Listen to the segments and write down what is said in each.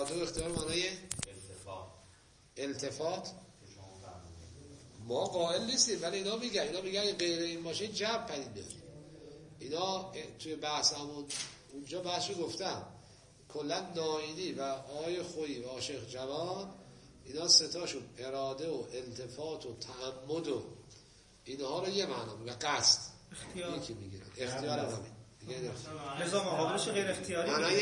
اراده و اختیار معنای التفات ما قائل نیستیم، ولی اینا میگن غیر این باشه جبر پدید میاد. اینا توی بحثمون اونجا بحثو گفتم، کلا ناینی و آقای خویی و عاشق جوان اینا ستاشون اراده و التفات و تعمد و اینها رو یه معنا میگن، قصد یکی میگیره، اختیار هم همین دیگه. نظام مقابلش غیر اختیاری معنای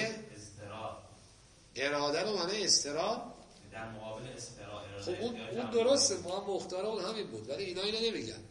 اراده رو معنای استرار در مقابل استرار. خب اون درسته، ما هم مختار اون همین بود، ولی اینا نمیگن.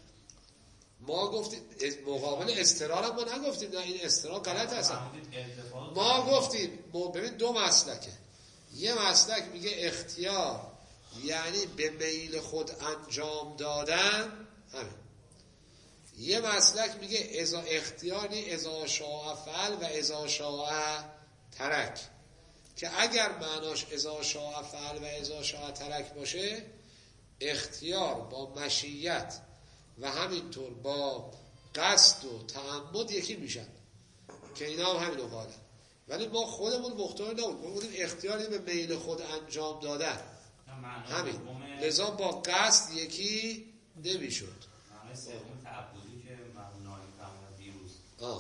ما گفتیم مقابل استرار هم ما نگفتیم نه این استرار غلط هست. ما گفتیم ببین دو مسلکه، یه مسلک میگه اختیار یعنی به میل خود انجام دادن همین، یه مسلک میگه ازا اختیار یعنی ازا شاء فعل و ازا شاء ترک، که اگر معناش ازا شاء فعل و ازا شاء ترک باشه اختیار با مشیت و همینطور با قصد و تعمد یکی میشن، که اینا هم همینو قاله. ولی ما خودمون مختار نبود، ما بودیم اختیاری به میل خود انجام دادن همین، لذا با قصد یکی نمیشد. معنی سوم تعبدی که معنای فرمود دیروز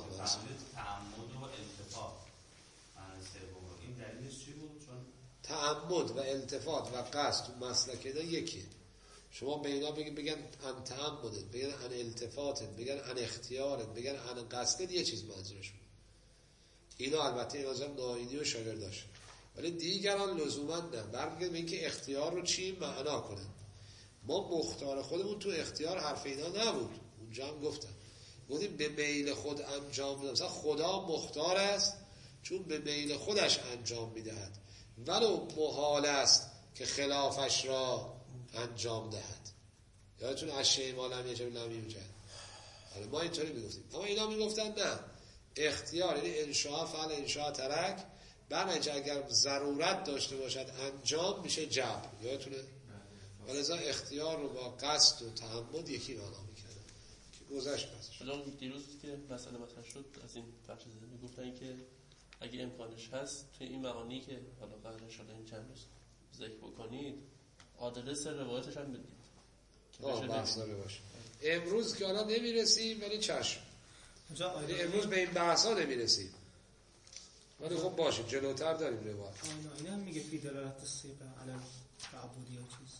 تعمد و التفات، معنی سوم این دلیلش چی بود؟ چون تعمد و التفات و قصد تو مسلک اینا یکیه. شما به اینا بگن ان تعمدت، بگن ان التفاتت، بگن ان اختیارت، بگن ان قصدت، یه چیز منظورش بود. اینا البته این آزم ناینی و شاگرداش، ولی دیگران لزوما نه، برمیگرد به اینکه اختیار رو چی معنا کنن. ما مختار خودمون تو اختیار حرف اینا نبود، اونجا هم گفتیم به میل خود انجام میدم. مثلا خدا مختار است چون به میل خودش انجام میدهد، ولو محال است که خلافش را انجام دهد. یادتون اشیاء ما لم یجب لم یوجد، ما اینطوری میگفتیم. اما اینا میگفتن نه، اختیار یعنی انشاء فعل انشاء ترک، برنامه اگر ضرورت داشته باشد انجام میشه جبر. یادتونه؟ ولذا اختیار رو با قصد و تعمد یکی معنا میکردن که گذشت پسش. الان دیروز که مسئله مطرح شد از این بخش زده میگفتن که اگه امکانش هست توی این معانی که حالا قرار شده این چند روز ذکر بکنید آدرس روایتش هم بدید که بحث داره باشه. امروز که حالا نمیرسیم ولی چشم، امروز به این بحثا نمیرسیم ولی خب باشه جلوتر داریم روایت. این هم میگه فی دلالت الصیغه علی تعبدی یا چیز.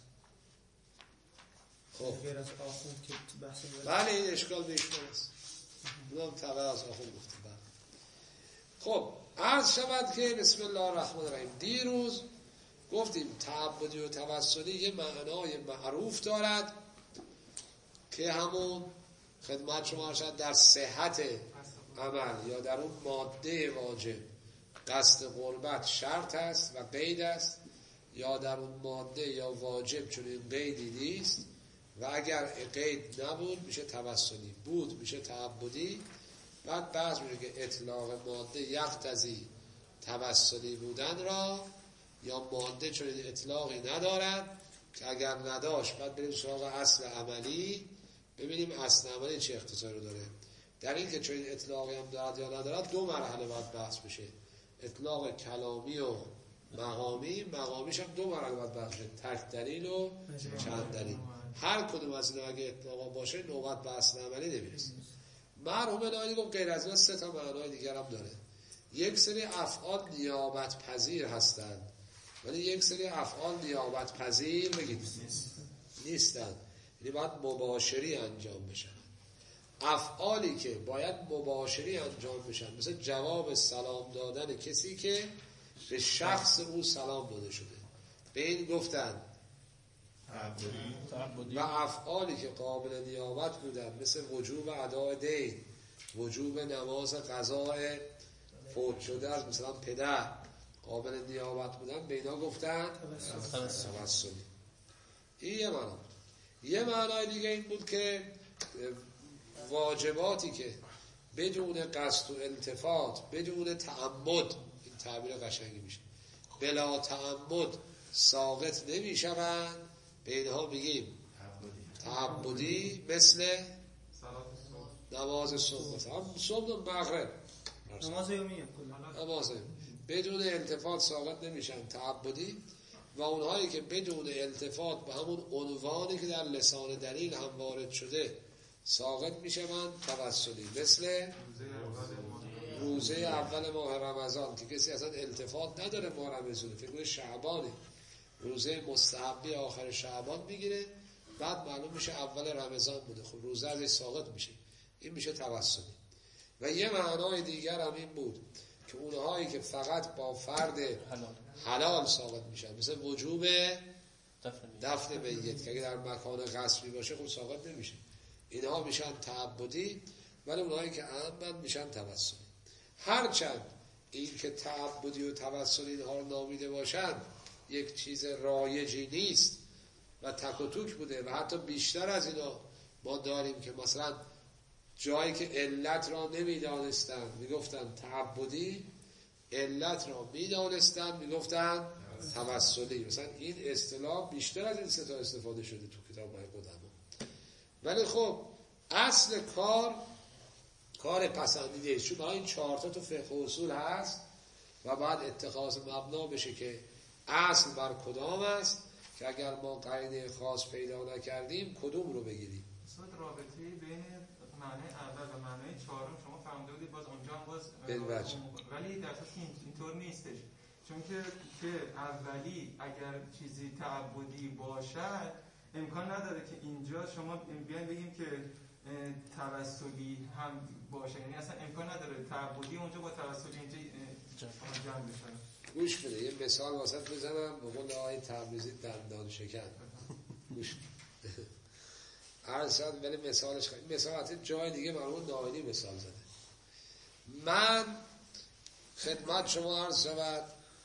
خب غیر از آخوند که بحث بله این اشکال به ایشون است، اونم تبع از آخوند گفتیم. خب عرض شود که بسم الله الرحمن الرحیم دیروز گفتیم تعبدی و توسلی یه معنای معروف دارد که همون خدمت شما ارشد در صحت عمل یا در اون ماده واجب قصد قربت شرط است و قید است، یا در اون ماده یا واجب چون این قیدی نیست و اگر قید نبود میشه توسلی، بود میشه تعبدی. بعد بعض میگه که اطلاق ماده یقتضی توسلی بودن را، یا ماده چون اطلاقی ندارد که اگر نداشت بعد بریم سراغ اصل عملی ببینیم اصل عملی چه اختصاری رو داره. در این که چون اطلاقی هم دارد یا ندارد دو مرحله باید بحث بشه، اطلاق کلامی و مقامی، مقامیش هم دو مرحله باید بحث بشه، تک دلیل و چند دلیل. هر کدوم از اینا اگه اطلاق باشه نوبت به اصل عملی نمیرسه. مرحوم نایلی گفت غیر از این سه تا معنای دیگر هم داره. یک سری افعال نیابت پذیر هستند ولی یک سری افعال نیابت پذیر بگید نیستند، یعنی باید مباشری انجام بشن. افعالی که باید مباشری انجام بشن مثل جواب سلام دادن کسی که به شخص او سلام داده شده به این گفتن و افعالی که قابل نیابت بودن مثل وجوب اداء دین، وجوب نماز قضاء فوت شده از مثلا پدر قابل نیابت بودن به اینا گفتن توسلی. این یه معنی. یه معنای دیگه این بود که واجباتی که بدون قصد و التفات بدون تعمد، این تعبیر قشنگی میشه، بلا تعمد ساقط نمیشوند، به اینها میگیم تعبدی، مثل نماز صبح، مثلا صبح و مغرب، نماز یومیه، نماز بدون التفات ساقط نمیشن تعبدی، و اونهایی که بدون التفات به همون عنوانی که در لسان دلیل هم وارد شده ساقط میشن توسلی، مثل روزه اول ماه رمضان که کسی اصلا التفات نداره ماه رمضان، فکر کنه شعبانه، روزه مستحبی آخر شعبان میگیره، بعد معلوم میشه اول رمضان بوده، خب روزه ازش ساقط میشه، این میشه توسلی. و یه معنای دیگر هم این بود که اونهایی که فقط با فرد حلال ساقط میشن، مثل وجوب دفن میت که اگه در مکان غصبی باشه خب ساقط نمیشه، اینها میشن تعبدی، ولی اونهایی که عمدن میشن توسلی. هرچند این که تعبدی و توسلی اینها رو نامیده باشن یک چیز رایجی نیست و تک و توک بوده، و حتی بیشتر از اینا ما داریم که مثلا جایی که علت را نمیدانستن میگفتن تعبدی، علت را میدانستن میگفتن توسلی. مثلا این اصطلاح بیشتر از این سه تا استفاده شده تو کتاب‌های قدما. ولی خب اصل کار پسندیده است، چون برای این 4 تا تو فقه و اصول هست و بعد اتخاذ مبنا بشه که اصل بر کدام است، که اگر ما قرینه خاص پیدا نکردیم کدوم رو بگیریم. صد رابطه بین معنی اول و معنی چهارم شما فهمیده بودید، باز اونجا هم باز ولی در اصل اینطور نیستش، چون که اولی اگر چیزی تعبدی باشد امکان نداره که اینجا شما بیاین بگیم که توسلی هم باشه، یعنی اصلا امکان نداره تعبدی اونجا با توسلی اینجا جمع بشه. گوش بده یه مثال واسط بزنم، به قول آقای تبریزی دندان شکن. گوش بده عرض شد، ولی مثالش خیلی مثال حتی جای دیگه مرمون ناینی مثال زده. من خدمت شما عرض شود،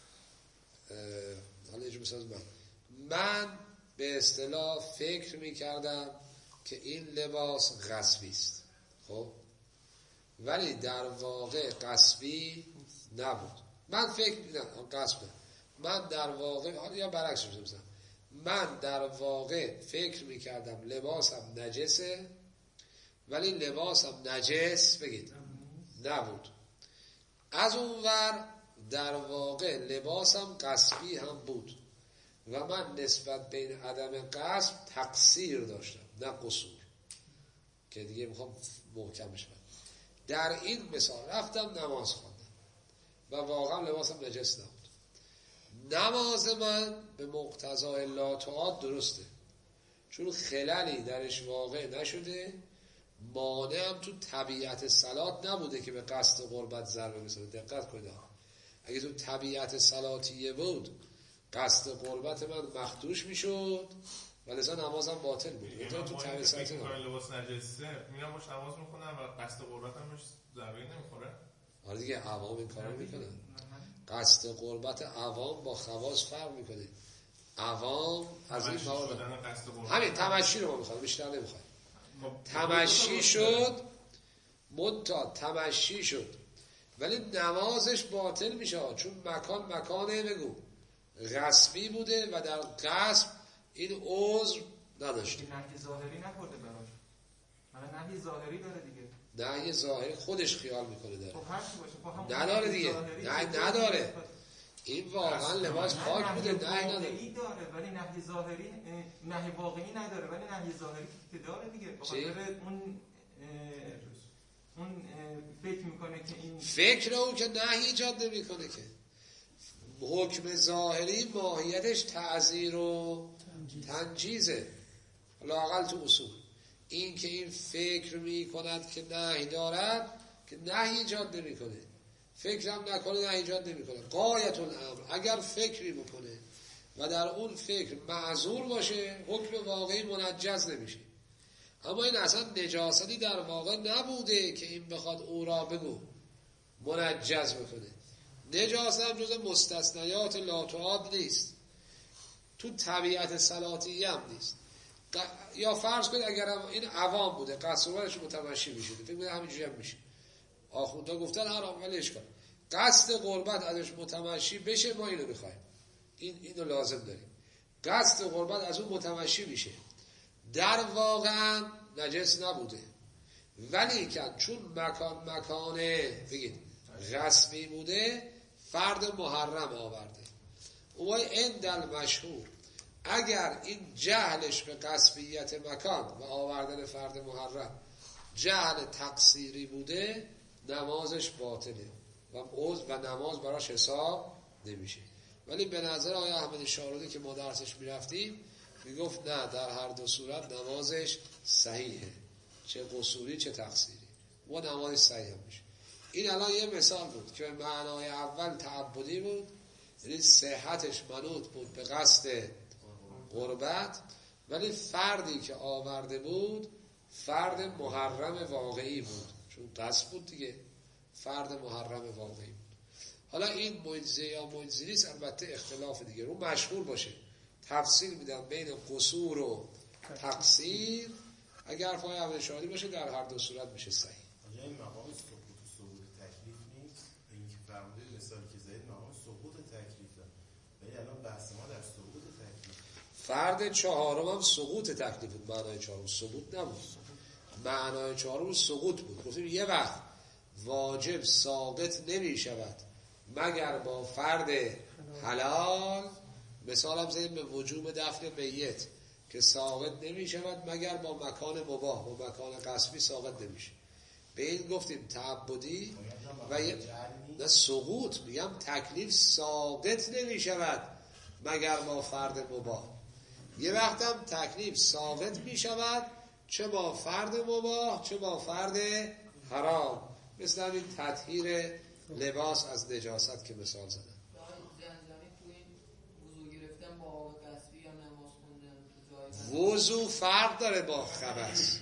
حالا یه جو مثال من به اصطلاح فکر میکردم که این لباس غصبی است، خب ولی در واقع غصبی نبود. من فکر می‌کردم غصبه، من در واقع حالا یا برعکسش بزنم، من در واقع فکر میکردم لباسم نجسه ولی لباسم نجس بگید نبود. از اونور در واقع لباسم غصبی هم بود و من نسبت بین عدم غصب تقصیر داشتم نه قصور، که دیگه میخوام محکمش کنم. در این مثال رفتم نماز خواندم و واقعا لباسم نجس نبود. نماز من به مقتضای لاطاعات درسته، چون خللی درش واقع نشده، مانعم تو طبیعت صلات نبوده که به قصد قربت ضربه بزنه. دقت کنید، اگه تو طبیعت صلاتیه بود قصد قربت من مخدوش میشد و لذا نمازم باطل بود. تو طبیعت صلات لباس نجسه میرم باش نماز میخونم و قصد قربتم بهش ضربه نمیخوره. آره دیگه، عوام این کارو میکنن. قصد قربت عوام با خواص فرق میکنه. عوام از این مواد همین تمشی رو ما میخوایم، بیشتر نمیخوایم. تمشی شد، منتها تمشی شد ولی نمازش باطل میشه، چون مکانه بگو غصبی بوده و در غصب این عذر نداشته. نهی ظاهری نخورده براش، حالا نهی ظاهری داره دیگه. نهی ظاهری خودش خیال میکنه داره. خب هر چی باشه نداره دیگه. نداره. این واقعا لباس پاک بوده، نهی نداره. داره ولی نهی ظاهری، نهی واقعی نداره ولی نهی ظاهری که داره دیگه. بخاطر اون فکر میکنه که این فکر اون که نهی ایجاد نمیکنه که. حکم ظاهری ماهیتش تعزیر و تنجیزه، لااقل تو اصول. این که این فکر میکند که نهی دارد که نهی ایجاد نمیکنه، فکرم نکنه نهی ایجاد نمیکنه. غایت الامر اگر فکری بکنه و در اون فکر معذور باشه حکم واقعی منجز نمیشه. اما این اصلا نجاستی در واقع نبوده که این بخواد او را بگو منجز بکنه. نجاست هم جز مستثنیات لاطاعات نیست، تو طبیعت صلاتیه هم نیست. یا فرض کنید اگر این عوام بوده قصرش متمشی میشده، فکر کنید همینجوری هم میشه. آخوندها گفتن حرام ولی اشکال، قصد قربت ازش متمشی بشه ما اینو میخوایم، اینو لازم داریم. قصد قربت از اون متمشی میشه، در واقع نجس نبوده ولی که چون مکانه بگید غصبی بوده فرد محرم آورده. اون عند مشهور اگر این جهلش به قصبیت مکان و آوردن فرد محرم جهل تقصیری بوده، نمازش باطله و نماز براش حساب نمیشه. ولی به نظر آقای احمد شارودی که ما درسش میرفتیم میگفت نه، در هر دو صورت نمازش صحیحه، چه قصوری چه تقصیری، و نمازش صحیح میشه. این الان یه مثال بود که معنای اول تعبدی بود، یعنی صحتش منوط بود به قصد قربت، ولی فردی که آورده بود فرد محرم واقعی بود، چون قصد بود دیگه، فرد محرم واقعی بود. حالا این معجزه یا معجزه نیست البته اختلاف دیگه، رو مشغول باشه تفصیل میدم بین قصور و تقصیر. اگر پای اول شادی باشه در هر دو صورت میشه صحیح. این مقام سقوط تکلیف نیست، این که فرمودید مثالی که زید مقام سقوط تکلیفه، ولی الان بحث ما در سقوط تکلیف. فرد چهارم هم سقوط تکلیف بود، معنای چهارم سقوط نبود، معنای چهارم سقوط بود. گفتیم یه وقت واجب ساقط نمی شود مگر با فرد حلال، مثال هم زدیم به وجوب دفن میت که ساقط نمی شود مگر با مکان مباح و مکان قصبی ساقط نمیشه. به این گفتیم تعبدی و نه سقوط، میگم تکلیف ساقط نمی شود مگر با فرد مباح. یه وقت هم تکلیف ساقط می شود چه با فرد مباح چه با فرد حرام، مثل این تطهیر لباس از نجاست که مثال زدم. وضو فرق داره با خبث،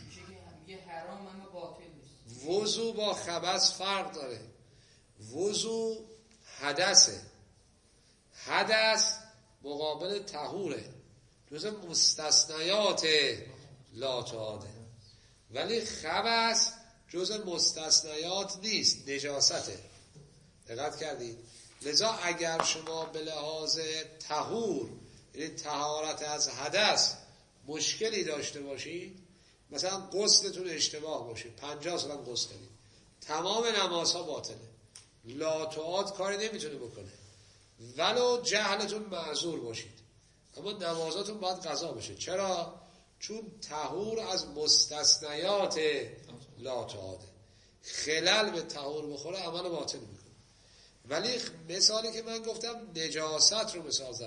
وضو با خبث فرق داره. وضو حدثه، حدث مقابل طهوره، جز مستثنیات لا تعاده، ولی خبث جز مستثنیات نیست، نجاسته. دقت کردید؟ لذا اگر شما به لحاظ طهور، یعنی طهارت از حدث مشکلی داشته باشید، مثلا غسلتون اشتباه باشه 50 سال هم غسل کنید، تمام نمازها باطله، لا تعاد کاری نمیتونه بکنه، ولو جهلتون معذور باشید، اما نمازاتون باید قضا بشه. چرا؟ چون طهور از مستثنیات لا تعاده، خلل به طهور بخوره عمل باطل میکنه. ولی مثالی که من گفتم نجاست رو مثال زدم،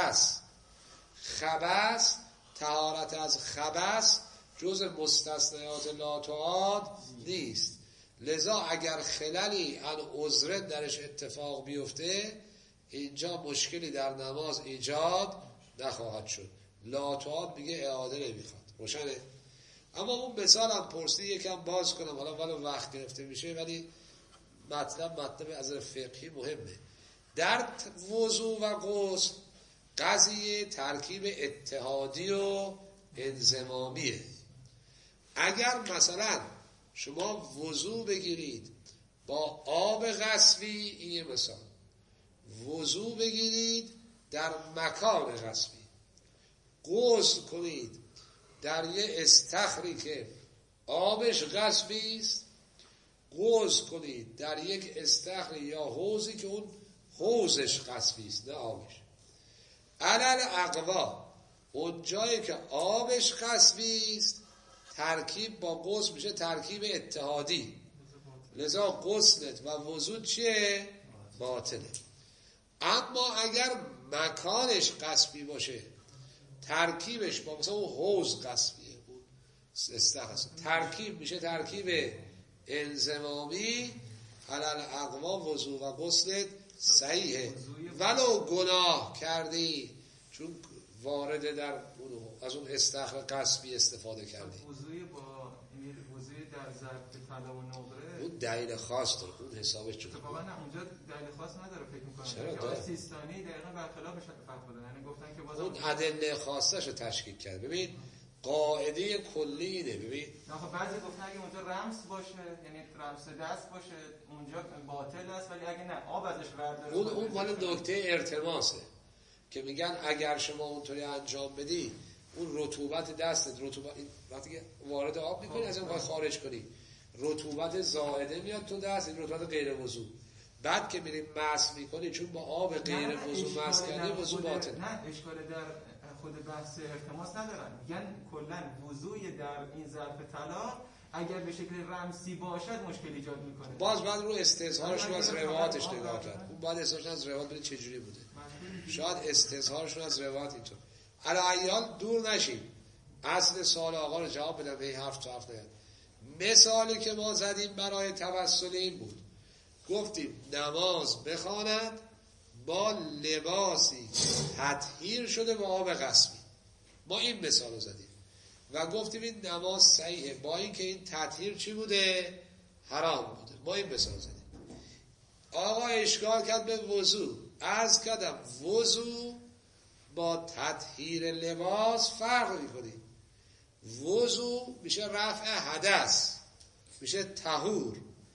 خبث طهارت از خبث جز مستثنیات لا تعاد نیست. لذا اگر خللی ان عذر درش اتفاق بیفته، اینجا مشکلی در نماز ایجاد نخواهد شد. لا تعاد میگه اعاده نمیخواد، روشنه؟ اما اون مثال هم پرسید یکم باز کنم، حالا ولو وقت گرفته میشه، ولی مطلب از فقهی مهمه. در وضو و غسل قضیه ترکیب اتحادی و انضمامیه. اگر مثلا شما وضو بگیرید با آب غصبی، این یه مثال، وضو بگیرید در مکان غصبی، غسل کنید در یه استخری که آبش غصبی است، غسل کنید در یک استخری یا حوضی که اون حوضش غصبی است نه آبش. علل اقوا اون جایی که آبش غصبی است ترکیب با غسل میشه ترکیب اتحادی، لذا غسلت و وضو چیه؟ باطله. اما اگر مکانش غصبی باشه ترکیبش با مثلا اون حوض غصبیه بود استخر، ترکیب میشه ترکیب انضمامی، علل اقوا وضو و غسلت صحیحه ولو گناه کردی، چون وارد در از اون استخر غصبی استفاده کردی. وضوی با وضوی در ظرف طلا و نقره اون دلیل خاص داره، اون حسابش چطور؟ اتفاقا نه اونجا دلیل خاص نداره فکر می‌کنم. چرا داره؟ سیستانی دقیقاً برخلاف فتوا دادن، یعنی گفتن که بازم اون ادله خاصش رو تشکیل کرد. ببین قاعده کلی اینه، ببین خب بعضی گفتن اگه اونجا رمز باشه، یعنی رمز دست باشه اونجا باطل است، ولی اگه نه آب ازش برداره اون مال نکته ارتماسه که میگن اگر شما اونطوری انجام بدی اون رطوبت دستت، رطوبت وقتی که وارد آب میکنی از اون خارج کنی، رطوبت زائده میاد تو دست، این رطوبت غیر وضو، بعد که میریم مس میکنی چون با آب غیر وضو مس کردی وضو باطل. نه اشکال در خود بحث التماس ندارن، میگن کلا وضوی در این ظرف طلا اگر به شکل رمزی باشد مشکل ایجاد میکنه. باز بعد رو استظهارشون از روایاتش نگاه کرد. اون بعد استظهارشون از روایات ببین چه جوری بوده. شاید استظهارشون از روایات اینطور. علیال دور نشیم. اصل سوال آقا رو جواب بدم، به حرف تو حرف نیاد. مثالی که ما زدیم برای توسل این بود، گفتیم نماز بخواند با لباسی تطهیر شده با آب غسبی. ما این مثال رو زدیم و گفتیم این نماز صحیحه با اینکه این تطهیر چی بوده؟ حرام بوده. ما این مثال زدیم. آقا اشکال کرد به وضو. عرض کردم وضو با تطهیر لباس فرق میکنه. وضو میشه رفع حدث، میشه طهور.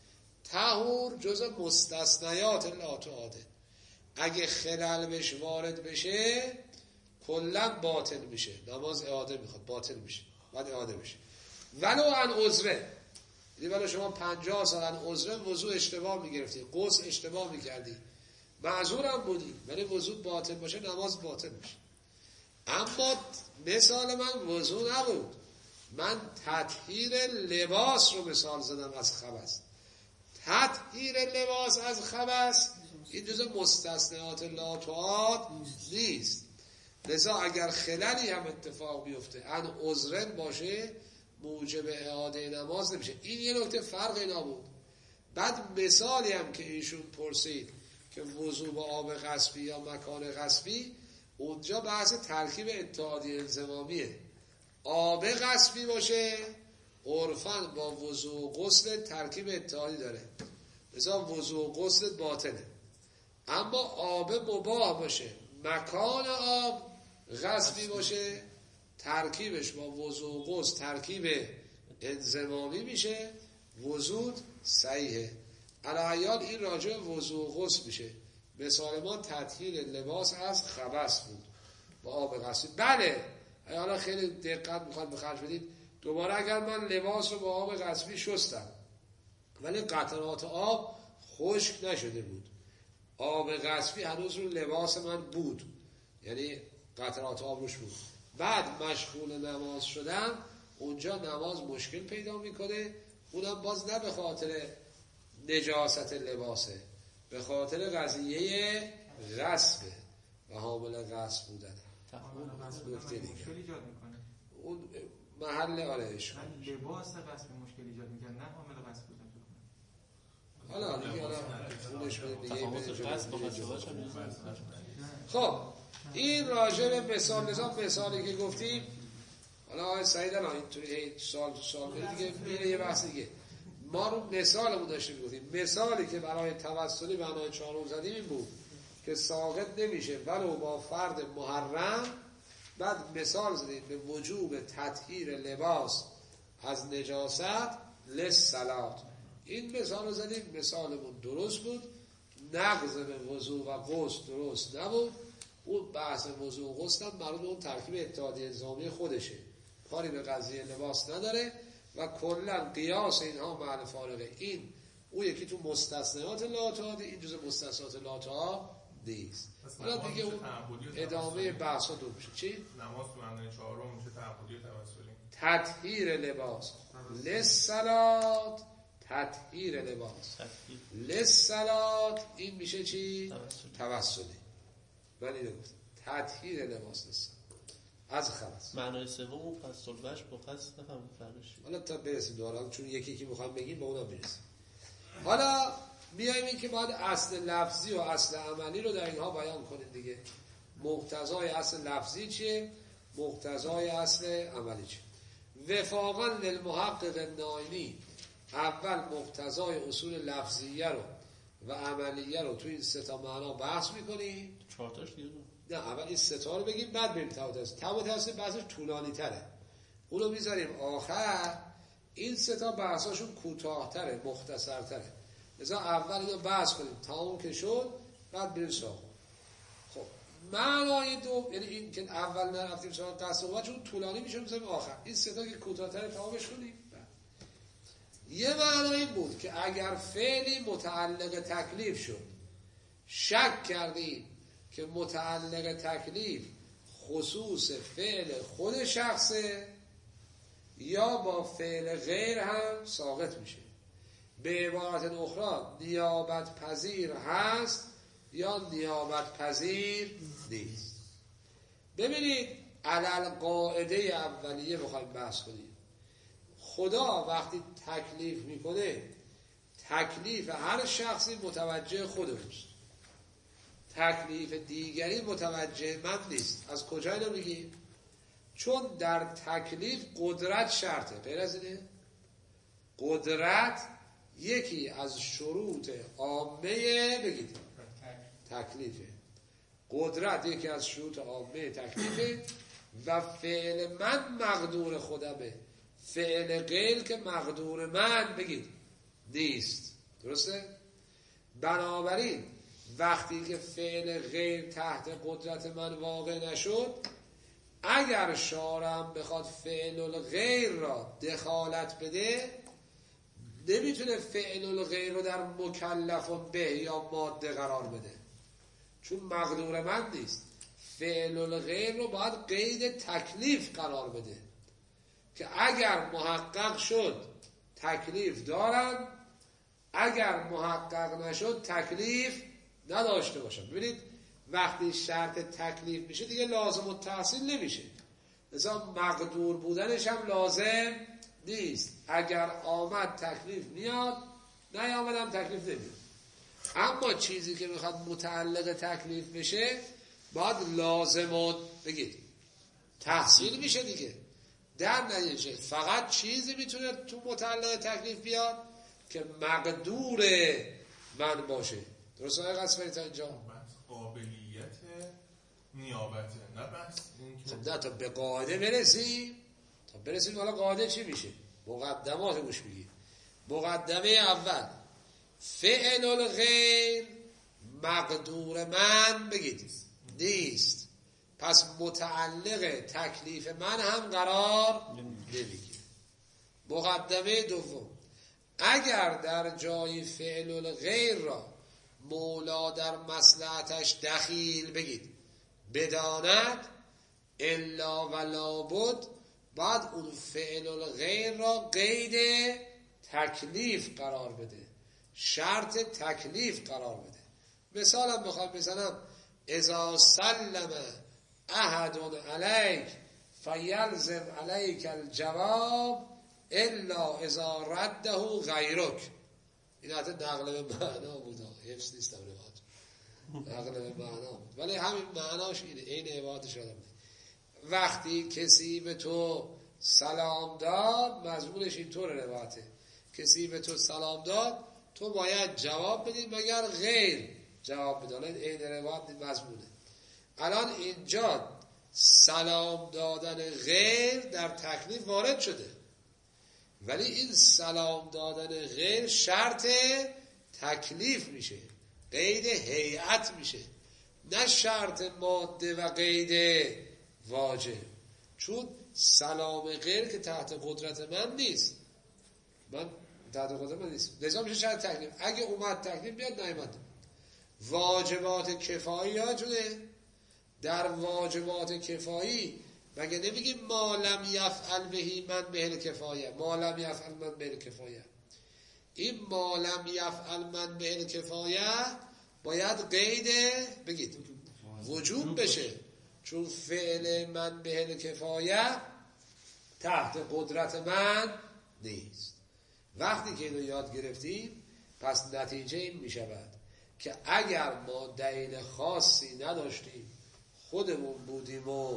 طهور جزء مستثنیات لا تعاده. اگه خلل بهش وارد بشه کلا باطل میشه. نماز اعاده میخواد، باطل میشه، بعد اعاده بشه. ولو عن عذره، یعنی ولو شما 50 سال عن عذره وضو اشتباه میگرفتی، غسل اشتباه میکردی، معذورم بودی، ولی وضو باطل باشه نماز باطل میشه. اما مثال من وضو نبود، من تطهیر لباس رو مثال زدم از خبث. تطهیر لباس از خبث این جزء مستثنیات لا تعاد نیست. لذا اگر خللی هم اتفاق بیفته ان عذرن باشه موجب اعاده نماز نمیشه. این یه نکته فرق اینا بود. بعد مثالی هم که ایشون پرسید که وضو با آب غسبی یا مکان غسبی، اونجا بحث ترکیب اتحادی انضمامیه. آب غسبی باشه عرفاً با وضو و غسل ترکیب اتحادی داره، لذا وضو و غسل باطله. اما آب مباح باشه مکان آب غسبی باشه ترکیبش با وضو و غسل ترکیب انضمامی میشه، وضو صحیحه. علیال این راجع وضو و غسل میشه. مثال ما تطهیر لباس از خبث بود با آب غسبی. بله حالا خیلی دقت میخواد به خرج بدید. دوباره اگر من لباس رو با آب غسبی شستم ولی قطرات آب خشک نشده بود، آب غسبی هنوز رو لباس من بود، یعنی قطرات آب روش بود، بعد مشغول نماز شدم، اونجا نماز مشکل پیدا میکنه. اونم باز نه به خاطر نجاست لباسه، به خاطر قضیه غصبه و حامل غصب بودن. مشکل ایجاد میکنه اون محل آرایش لباس غصب مشکل ایجاد میکنه، نه حامل غصب بودن. حالا دیگه خودش بده دیگه. خب این راجع به مثال نظام مثالی که گفتیم، حالا آقای سعید الان اینطوری سال دیگه میره یه بحث دیگه. ما رو مثالمون داشتیم میگفتیم، مثالی که برای توسلی معنای چهارم زدیم این بود که ساقط نمیشه ولو با فرد محرم. بعد مثال زدیم به وجوب تطهیر لباس از نجاست للصلاة. این مثال زدیم، مثالمون درست بود. نقض به وضو و غسل درست نبود. اون بحث وضو و غسل هم مربوط به اون ترکیب اتحادی انضمامی خودشه، کاری به قضیه لباس نداره و کلا قیاس اینها معنی فارغه. این اون یکی تو مستثنیات لا تعالی، این جزء مستثنیات لا تعالی نیست. حالا دیگه اون ادامه بحثا دور میشه. چی؟ نماز تو معنی چهارم میشه تعبدی و توسلی. تطهیر لباس للصلاة، تطهیر لباس للصلاة این میشه چی؟ توسلی. من اینو گفتم تطهیر لباس للصلاة از خلاص. معنای سوم قصد الوجه با قصد نفهم فرقش. حالا تا برسیم دوباره، چون یکی که میخوام بگیم با اونم برسیم. حالا بیایم این که باید اصل لفظی و اصل عملی رو در اینها بیان کنیم دیگه. مقتضای اصل لفظی چیه؟ مقتضای اصل عملی چیه؟ وفاقا للمحقق النائینی اول مقتضای اصول لفظیه رو و عملیه رو تو این سه تا معنا بحث میکنیم. چهارتاش دیگه نه اول این سه تا رو بگیم بعد بریم تفاوت بحثش طولانی تره، اونو میذاریم آخر. این سه تا بحثاشون کوتاه‌تره، مختصرتره، لذا اول اینو بحث کنیم تمام که شد بعد بریم سراغ. خب معنای دو، یعنی این که اول نرفتیم سراغ قصد و چون طولانی میشه میذاریم آخر. این سه تا که کوتاه‌تره تمامش کنیم. یه معنی این بود که اگر فعلی متعلق تکلیف شد، شک کردیم که متعلق تکلیف خصوص فعل خود شخصه یا با فعل غیر هم ساقط میشه. به عبارت اخرى نیابت پذیر هست یا نیابت پذیر نیست. ببینید علل قاعده اولیه بخوایم بحث کنیم. خدا وقتی تکلیف میکنه، تکلیف هر شخصی متوجه خودش، تکلیف دیگری متوجه من نیست. از کجا اینو میگیم؟ چون در تکلیف قدرت شرطه. غیر از اینه؟ قدرت یکی از شروط عامه بگید تکلیفه. قدرت یکی از شروط عامه تکلیفه و فعل من مقدور خودمه، فعل غیر که مقدور من بگید نیست. درسته؟ بنابراین وقتی که فعل غیر تحت قدرت من واقع نشد، اگر شارعم بخواد فعل الغیر را دخالت بده، نمیتونه فعل الغیر رو در مکلف به یا ماده قرار بده، چون مقدور من نیست. فعل الغیر رو باید قید تکلیف قرار بده که اگر محقق شد تکلیف دارن، اگر محقق نشد تکلیف نداشته باشن. ببینید وقتی شرط تکلیف میشه دیگه لازم التحصیل نمیشه، مثلا مقدور بودنش هم لازم نیست. اگر آمد تکلیف میاد، نه آمدم تکلیف نمیاد. اما چیزی که میخواد متعلق تکلیف بشه باید لازم بگید تحصیل میشه دیگه. در نتیجه فقط چیزی میتونه تو متعلق تکلیف بیاد که مقدور من باشه. درست آقای قصفری تا اینجا؟ قابلیت نیابته، نه بس خب نه تا به قاعده برسیم، تا برسیم حالا قاعده چی میشه؟ مقدمات گوش بگید. مقدمه اول فعل الغیر مقدور من بگید نیست، پس متعلق تکلیف من هم قرار نمیگیره. مقدمه دوم اگر در جای فعل الغیر را مولا در مصلحتش دخیل بگید بداند، الا و لابد، بعد اون فعل الغیر را قید تکلیف قرار بده، شرط تکلیف قرار بده. مثالم بخوام بزنم، اذا سلم احد علیک فیلزم علیک الجواب الا اذا رده غیرک. این حتی نقل به معنا بود، حفظ نیستم روایت، نقل به معنا بود، ولی همین معناش اینه، این عبارتش یادم بود. وقتی کسی به تو سلام داد، مضمونش اینطور روایته، کسی به تو سلام داد تو باید جواب بدی مگر غیر جواب بدانه. این روایت مضمونه. الان اینجا سلام دادن غیر در تکلیف وارد شده، ولی این سلام دادن غیر شرط تکلیف میشه، قید هیئت میشه، نه شرط ماده و قید واجب. چون سلام غیر که تحت قدرت من نیست، من تحت قدرت من نیست، لذا میشه شرط تکلیف. اگه اومد تکلیف بیاد، نیامد. واجبات کفایی ها جونه، در واجبات کفایی مگه نمیگیم ما لم یفعل بهی من به کفایه، ما لم یفعل من به کفایه. این ما لم یفعل من به کفایه باید قید بگید وجوب بشه، چون فعل من به کفایه تحت قدرت من نیست. وقتی که اینو یاد گرفتیم، پس نتیجه این می شود که اگر ما دلیل خاصی نداشتیم، خودمون بودیم و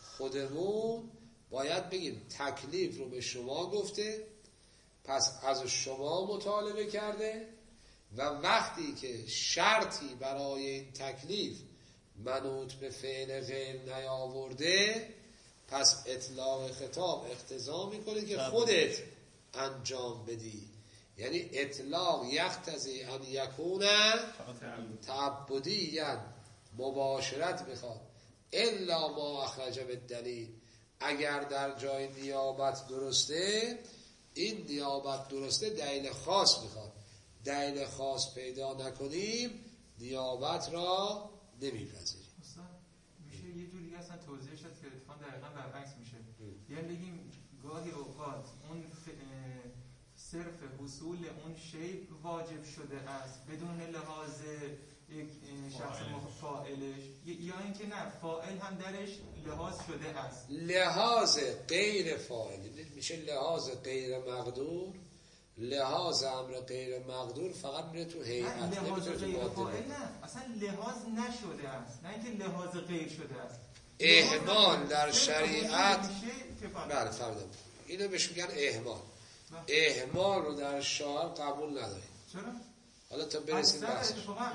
خودمون باید بگیم تکلیف رو به شما گفته، پس از شما مطالبه کرده و وقتی که شرطی برای این تکلیف منوط به فعل غیر نیاورده، پس اطلاق خطاب اقتضا میکنه که خودت انجام بدی. یعنی اطلاق یقتضی ان یکون تعبدی، یعنی مباشرت میخواد. الا ما اخرج بالدلیل، اگر در جای نیابت درسته، این نیابت درسته، دلیل خاص میخواد. دلیل خاص پیدا نکنیم نیابت را نمیپذیریم. میشه یه جوری دیگه اصلا توضیح شد که اتفاقا دقیقا برعکس میشه. یعنی بگیم گاهی اوقات اون صرف حصول اون شی واجب شده است بدون لحاظ یک شخص فاعلش، یا اینکه نه فاعل هم درش لحاظ شده است. لحاظ غیر فاعل میشه لحاظ غیر مقدور. لحاظ امر غیر مقدور فقط میره تو هیئت، نمیتونه تو ماده. نه اصلا لحاظ نشده است، نه اینکه لحاظ غیر شده است. اهمال در شریعت، بله فهمیدم، اینو بهش میگن اهمال. اهمال رو در شرع قبول نداریم. چرا؟ حالا تا برسیم بحثش.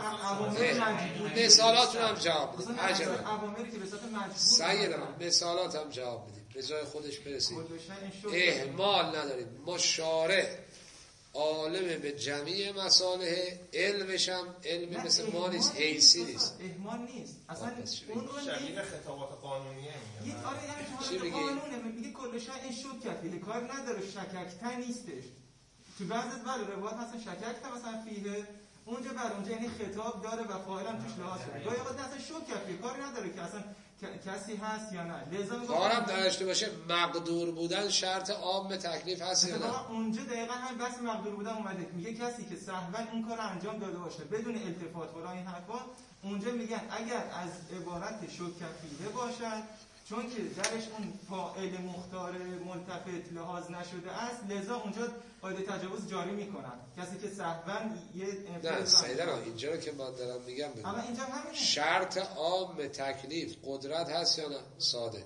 مثالاتون هم جواب بدیم. عواملی که به صورت مجبور سیدم مثالات هم جواب بدیم. به جای خودش برسیم. اهمال نداریم. ما شارع عالم به جمعی مصالح، علمش هم علم مثل ما نیست، حیثی نیست. اهمال نیست. اصلا اون رو شبیه خطابات قانونیه میگه. چی میگی؟ قانونه میگه کل شیء این شک کفیل کار نداره، شککتن نیستش. تو بعضی از روایات مثلا شککتن مثلا فیه اونجا بر اونجا یعنی خطاب داره و فاعل هم توش لحاظ شده. گاهی وقت اصلا شک کفیل کار نداره که اصلا کسی هست یا نه. لازم کارم داشته باشه. مقدور بودن شرط عام تکلیف هست یا نه. اونجا دقیقاً هم بس مقدور بودن اومده میگه کسی که سهوا اون کار انجام داده باشه بدون التفات ولا این حرفا، اونجا میگن اگر از عبارت شک کفیله باشد چون که درش اون فاعل مختار ملتفت لحاظ نشده است، لذا اونجا قاعده تجاوز جاری میکنن. کسی که سهوا یه نه سیدنا اینجا رو که من دارم میگم ببین، اما اینجا همینه. شرط عام تکلیف قدرت هست یا نه؟ ساده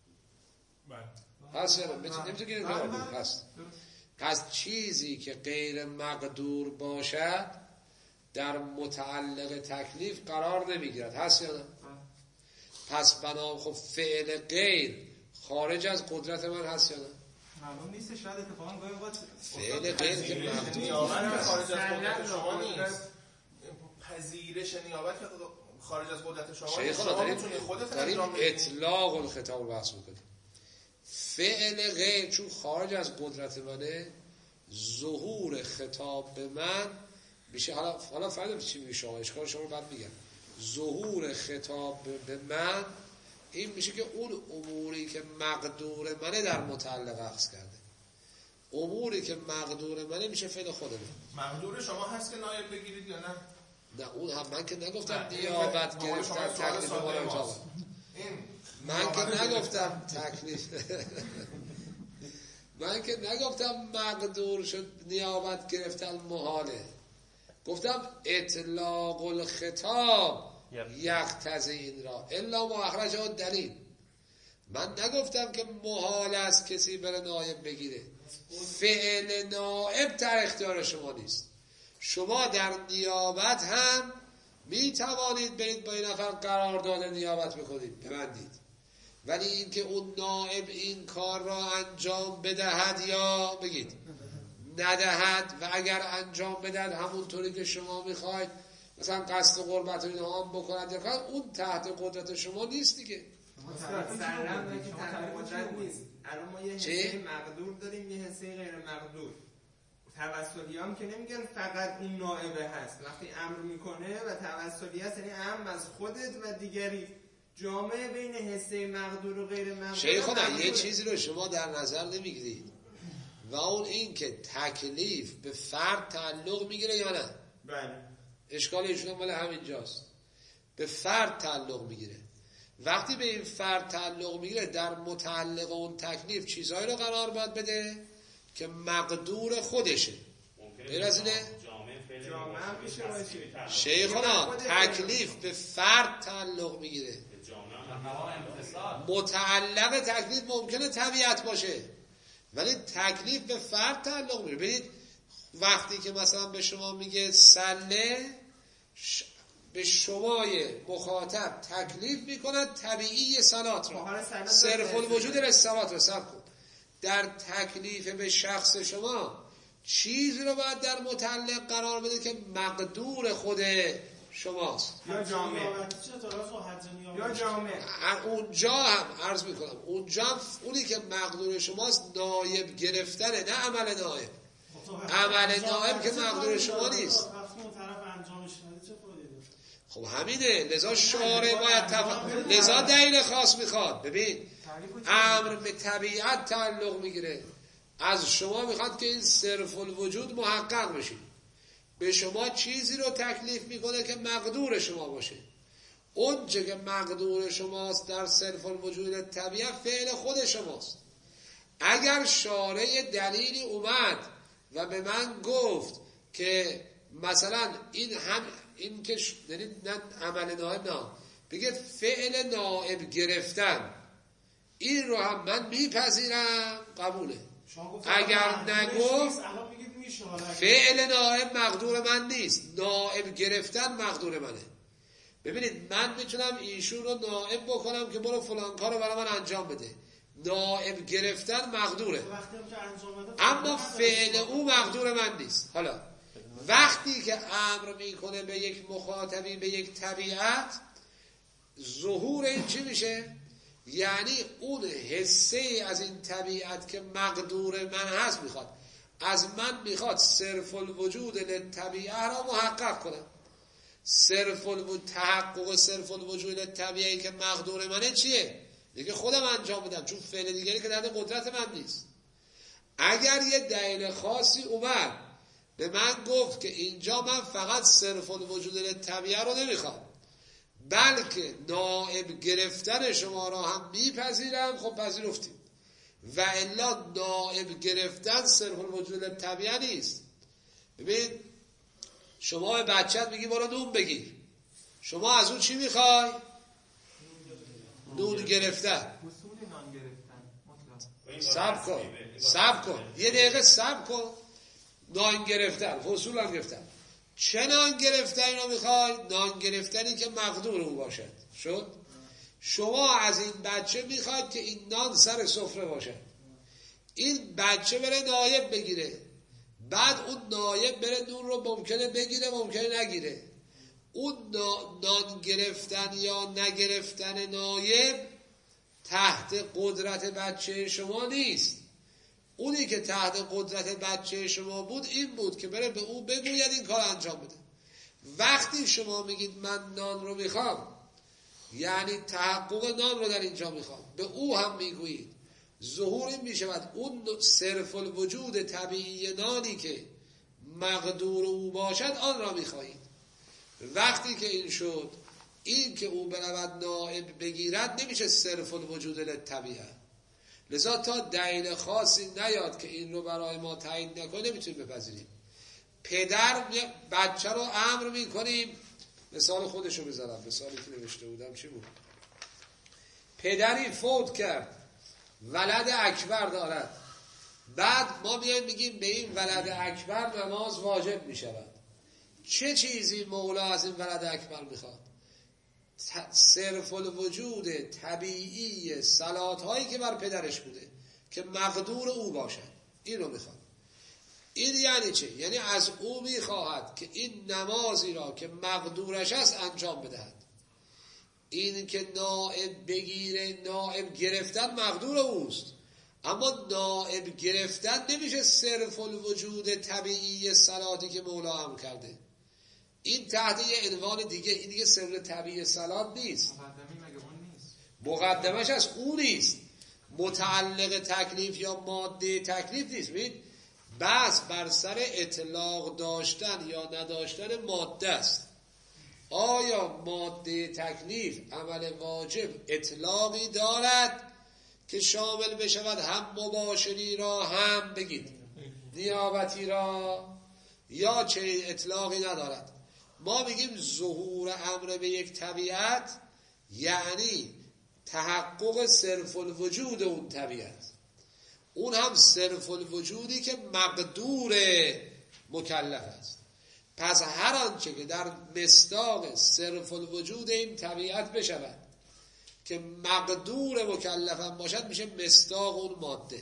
هست یا نه؟ نمیتونی که این کار بود هست. پس چیزی که غیر مقدور باشد در متعلق تکلیف قرار نمیگیرد، هست یا نه؟ پس بنام خب فعل غیر خارج از قدرت من هست یا نه؟ معلوم نیست، شاید اتفاقا گاهی وقت فعل غیر که مقدور نیابت خارج از قدرت شما نیست. پذیرش نیابت که خارج از قدرت شما نیست. شما میتونی خودت انجام بدی. اطلاق الخطاب رو بحث میکنیم. فعل غیر چون خارج از قدرت منه، ظهور خطاب به من میشه. حالا فهمیدم چی میگه شما، اشکال شما رو بعد میگم. ظهور خطاب به من این میشه که اون اموری که مقدور منه در متعلق عکس کرده. اموری که مقدور منه میشه فعل خود من. مقدور شما هست که نایب بگیرید یا نه؟ نه اون هم من که نگفتم نیابت گرفتن تکلیف بالا جواب. من که نگفتم تکلیف من که نگفتم مقدور شد نیابت گرفتن محاله. گفتم اطلاق الخطاب یقتضی این را الا ما اخرجه دلیل. من نگفتم که محال است کسی بره نایب بگیره. فعل نائب در اختیار شما نیست. شما در نیابت هم می توانید برید با این نفر قرارداد نیابت بکنید، ببندید، ولی این که اون نائب این کار را انجام بدهد یا بگید ندهد و اگر انجام بدهد همونطوری که شما میخواید مثلا قصد قربت رو اینها هم بکنند یا کنند، اون تحت قدرت شما نیست دیگه. سرنم که تحت قدرت نیست. الان ما یه حصه مقدور داریم، یه حصه غیر مقدور. توسلی هم که نمیگن فقط اون نائبه هست. وقتی امر میکنه و توسلی هست یعنی امر از خودت و دیگری. جامعه بین حصه مقدور و غیر مقدور. شیخنا یه چیزی رو شما در نظر نمیگیرید و اون این که تکلیف به فرد تعلق میگیره یا نه؟ بله. اشکال ایشون مال همینجاست. به فرد تعلق میگیره. وقتی به این فرد تعلق میگیره در متعلق اون تکلیف چیزهایی رو قرار باید بده که مقدور خودشه. غیر از اینه؟ جامعه میشه باشه. شیخنا تکلیف به فرد تعلق میگیره. متعلق تکلیف ممکنه طبیعت باشه ولی تکلیف به فرد تعلق میگیره. ببینید وقتی که مثلا به شما میگه سله، به شمای مخاطب تکلیف میکند طبیعی صلات را، صرف الوجود رسالات را سب کن. در تکلیف به شخص شما چیزی رو باید در متعلق قرار بده که مقدور خود شماست یا جامعه یا جامعه. اونجا هم عرض میکنم اونجا هم اونی که مقدور شماست نایب گرفتنه، نه عمل نایب. عمل نایب که مقدور شما نیست. خب همینه، لذا شارع باید لذا دلیل خاص میخواد. ببین امر به طبیعت تعلق میگیره، از شما میخواد که این صرف الوجود محقق بشه، به شما چیزی رو تکلیف میکنه که مقدور شما باشه. اون چه که مقدور شماست در صرف الوجود طبیعت فعل خود شماست. اگر شارع دلیلی اومد و به من گفت که مثلا این که نه عمل نائب، نه بگه فعل نائب گرفتن، این رو هم من میپذیرم، قبوله. اگر نگفت فعل نائب مقدور من نیست، نائب گرفتن مقدور منه. ببینید من میتونم ایشون رو نائب بکنم که برو فلان کار رو برای من انجام بده، نائب گرفتن مقدوره، اما فعل او مقدور من نیست. حالا وقتی که امر میکنه به یک مخاطبی، به یک طبیعت، ظهور این چی میشه؟ یعنی اون حصه از این طبیعت که مقدور من هست میخواد از من، میخواد صرف الوجود للطبیعه را محقق کنم. تحقق صرف الوجود طبیعی که مقدور منه چیه؟ دیگه خودم انجام بدم، چون فعل دیگری که در قدرت من نیست. اگر یه دلیل خاصی اومد به من گفت که اینجا من فقط صرف الوجود للطبیعه رو نمیخوام، بلکه نائب گرفتن شما را هم میپذیرم، خب پذیرفتیم. و الا نائب گرفتن صرف الوجود للطبیعه نیست. ببین شما به بچت میگی برو نون بگیر، شما از اون چی میخوای؟ نون گرفتن. صبر کن یه دقیقه صبر کن. نان گرفتن، فصول هم گرفتن. چه نان گرفتنی رو میخوای؟ نان گرفتنی که مقدور او باشد. شد؟ شما از این بچه میخواید که این نان سر سفره باشد، این بچه بره نایب بگیره، بعد اون نایب بره نون رو ممکنه بگیره ممکنه نگیره. اون نان گرفتن یا نگرفتن نایب تحت قدرت بچه شما نیست. اونی که تحت قدرت بچه شما بود این بود که بره به او بگوید این کار انجام بده. وقتی شما میگید من نان رو میخوام، یعنی تحقق نان رو در اینجا میخوام، به او هم میگویید. ظهور این میشود اون صرف الوجود طبیعی نانی که مقدور او باشد آن را میخواهید. وقتی که این شد، این که او برود نائب بگیرد نمیشه صرف الوجود للطبیعه. لذا تا دلیل خاصی نیاد که این رو برای ما تعیین نکنه نمیتونیم بپذیریم. پدر بچه رو امر میکنیم، مثال خودشو بذارم، مثالی که نوشته بودم چی بود؟ پدری فوت کرد، ولد اکبر دارد، بعد ما میگیم به این ولد اکبر نماز واجب میشود. چه چیزی مولا از این ولد اکبر میخواد؟ صرف الوجود طبیعی صلات هایی که بر پدرش بوده که مقدور او باشد، این رو میخواد. این یعنی چه؟ یعنی از او میخواهد که این نمازی را که مقدورش است انجام بدهد. این که نائب بگیره، نائب گرفتن مقدور اوست، اما نائب گرفتن نمیشه صرف الوجود طبیعی صلاتی که مولا امر کرده. این تحت یه عنوان دیگه، این دیگه صرف طبیعی صلات نیست، مقدمش از اون نیست، متعلق تکلیف یا ماده تکلیف نیست. ببین بس بر سر اطلاق داشتن یا نداشتن ماده است. آیا ماده تکلیف عمل واجب اطلاقی دارد که شامل بشود هم مباشری را هم بگید نیابتی را، یا چه اطلاقی ندارد؟ ما میگیم ظهور امر به یک طبیعت یعنی تحقق صرف الوجود اون طبیعت، اون هم صرف الوجودی که مقدور مکلف است. پس هر آنچه که در مصداق صرف الوجود این طبیعت بشود که مقدور مکلف هم باشد میشه مصداق اون ماده.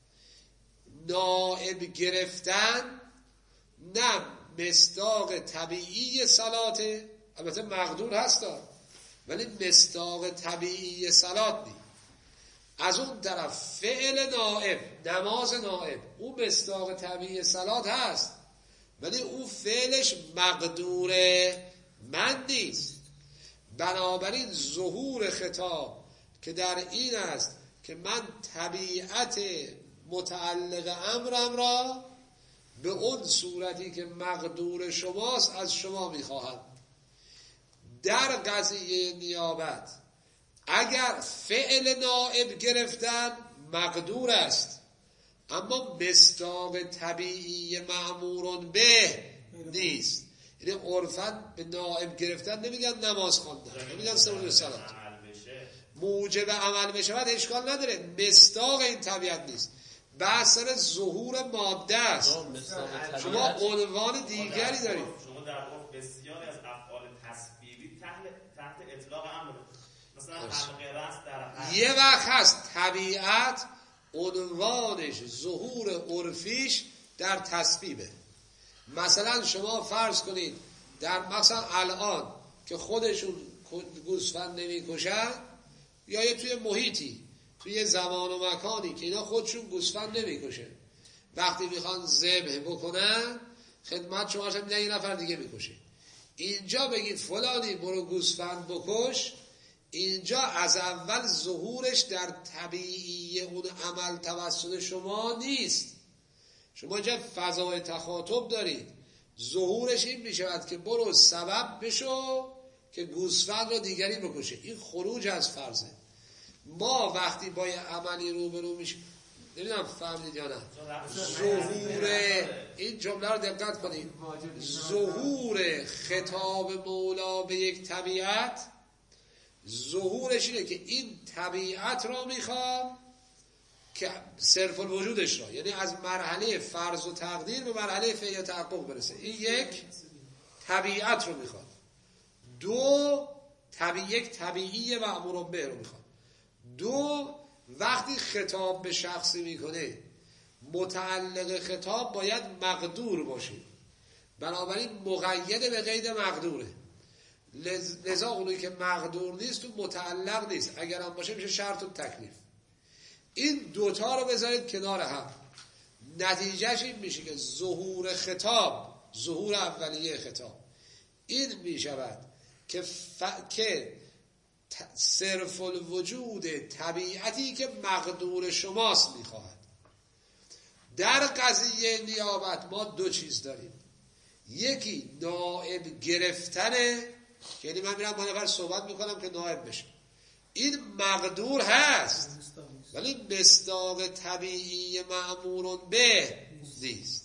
نائب گرفتن نه مصداق طبیعی صلاته البته مقدور هست ولی مصداق طبیعی صلات نی. از اون طرف فعل نائب، نماز نائب، اون مصداق طبیعی صلات هست ولی اون فعلش مقدوره من نیست. بنابراین ظهور خطاب که در این است که من طبیعت متعلق امرم را به اون صورتی که مقدور شماست از شما میخواهم. در قضیه نیابت اگر فعل نائب گرفتن مقدور است اما مصداق طبیعی مأمورون به نیست. یعنی عرفاً به نائب گرفتن نمیگن نماز خواندن، نمیگن سجود صلات. موجب عمل بشه بعد اشکال نداره، مصداق این طبیعت نیست، بحث ظهور ماده است. شما عنوان دیگری دارید. شما در واقع بسیاری از افعال تسبیبی تحت اطلاق امر، مثلا حلقه راس در یه وقت هست طبیعت عنوانش ظهور عرفیش در تسبیبه. مثلا شما فرض کنید در مثلا الان که خودشون گوسفند نمیکشن یا یه توی محیطی توی زمان و مکانی که اینا خودشون گوسفند نمیکشه، وقتی میخوان ذبح بکنن خدمت شما میدن یه نفر دیگه میکشه. اینجا بگید فلانی برو گوسفند بکش، اینجا از اول ظهورش در طبیعی اون عمل توسط شما نیست. شما اینجا فضای تخاطب دارید، ظهورش این میشود که برو سبب بشو که گوسفند رو دیگری بکشه. این خروج از فرضه. ما وقتی با یه عملی روبرو میشیم، نمیدونم فهمید یا نه، ظهور این جمله رو دقت کنید، ظهور خطاب مولا به یک طبیعت ظهورش اینه که این طبیعت رو میخوام که صرف الوجودش را، یعنی از مرحله فرض و تقدیر به مرحله فعل و تحقق برسه. این یک طبیعت رو میخواد. دو یک طبیعی مأمور به رو میخواد. دو وقتی خطاب به شخصی میکنه متعلق خطاب باید مقدور باشه، بنابراین مقید به قید مقدوره. لذا اونی که مقدور نیست تو متعلق نیست، اگر هم باشه میشه شرط و تکلیف. این دوتا رو بذارید کنار هم، نتیجهش این میشه که ظهور خطاب، ظهور اولیه خطاب این میشود که صرف الوجود طبیعتی که مقدور شماست میخواهد. در قضیه نیابت ما دو چیز داریم، یکی نائب گرفتنه، یعنی من میرم با نفر صحبت میکنم که نائب بشه، این مقدور هست ولی مصداق طبیعی مأمور به نیست.